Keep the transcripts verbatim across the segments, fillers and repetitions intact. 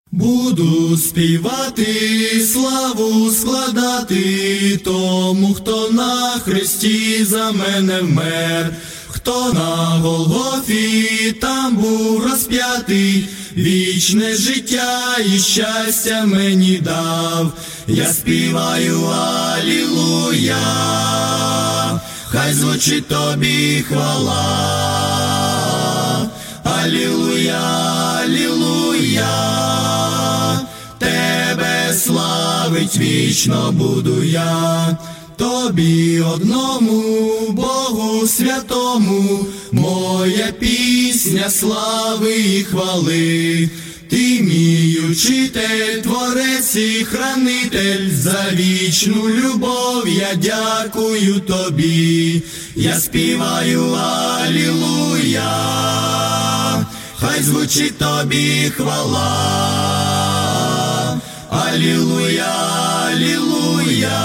Буду співати, славу складати тому, хто на хресті за мене вмер, хто на Голгофі там був розп'ятий, вічне життя і щастя мені дав. Я співаю алілуя, хай звучить тобі хвала. Алілуя, алілуя, тебе славить вічно буду я. Тобі одному, Богу святому, моя пісня слави і хвали. Ти мій учитель, творець і хранитель, за вічну любов я дякую тобі. Я співаю алілуя, хай звучить тобі хвала. Алілуя, алілуя,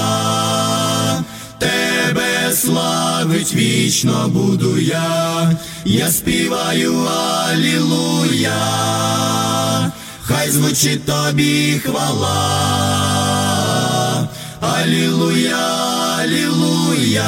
тебе славить вічно буду я. Я співаю алілуя, хай звучить тобі хвала. Алілуя, алілуя,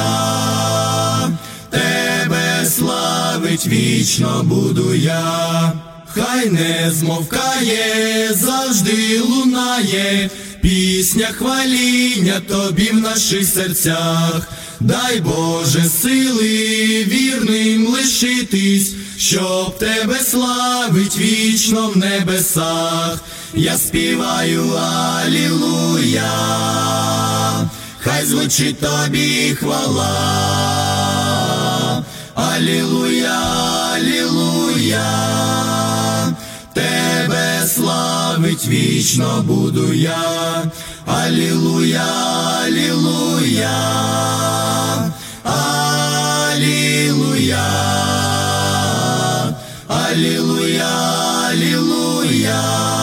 тебе славить вічно буду я. Хай не змовкає, завжди лунає пісня хваління тобі в наших серцях. Дай Боже сили вірним лишитись, щоб тебе славить вічно в небесах. Я співаю алілуя, хай звучить тобі хвала. Алілуя, алілуя, тебе славить вічно буду я. Алілуя, алілуя, алілуя, алілуя, алілуя,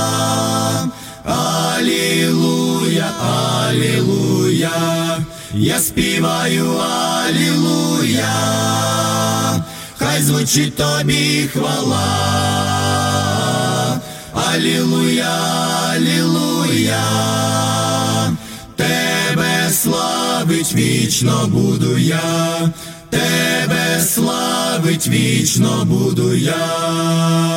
алілуя, алілуя. Я співаю алілуя, хай звучить тобі хвала. Алілуя, алілуя, тебе славить вічно буду я. Тебе славить вічно буду я.